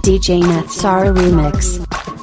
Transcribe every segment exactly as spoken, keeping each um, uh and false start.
D J Natsara Remix.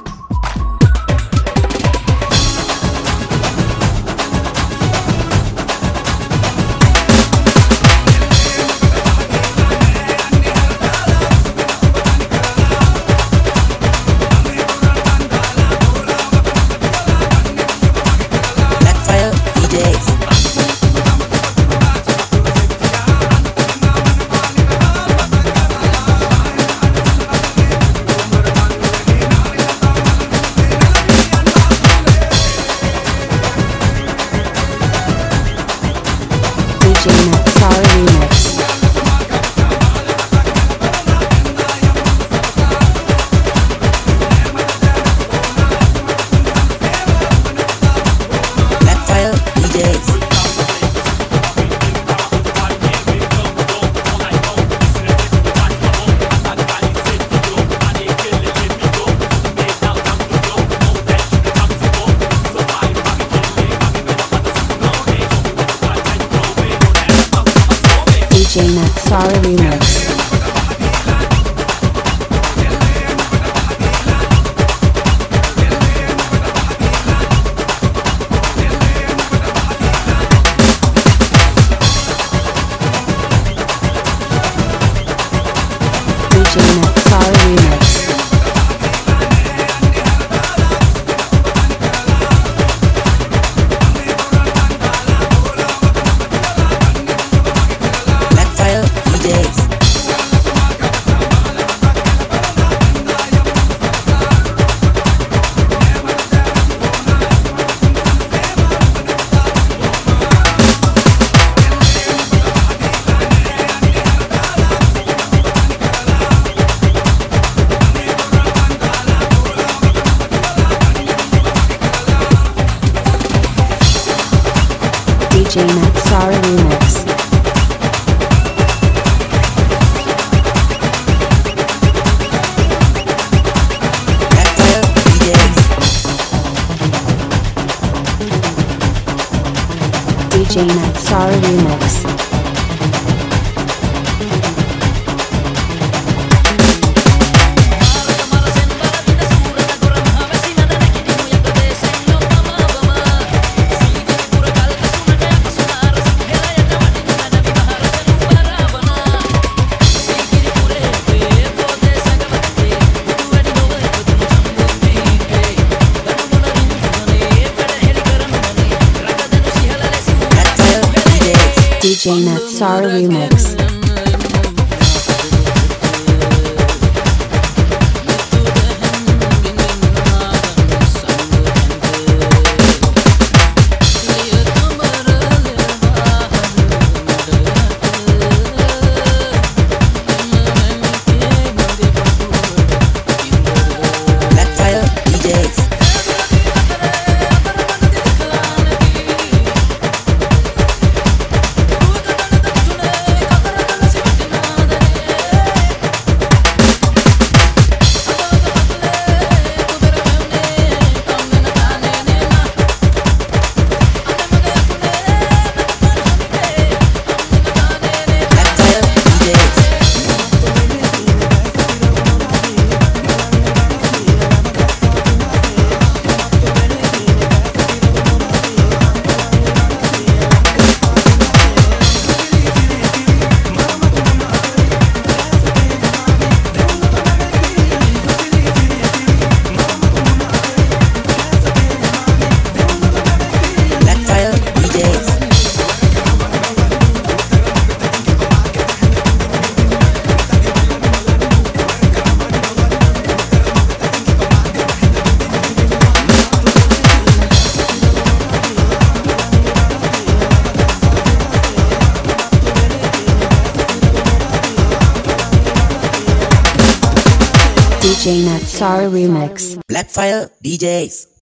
D J Natsara Remix. Blackfire D Js. D J Natsara Remix. D J Natsara Remix. Blackfire D Js. D J Natsara Remix. Blackfire D Js. D J Natsara Remix. Blackfire D Js. D J Natsara Remix. Blackfire D Js. Blackfire D Js. Blackfire D Js. D J Natsara Remix. Blackfire D Js.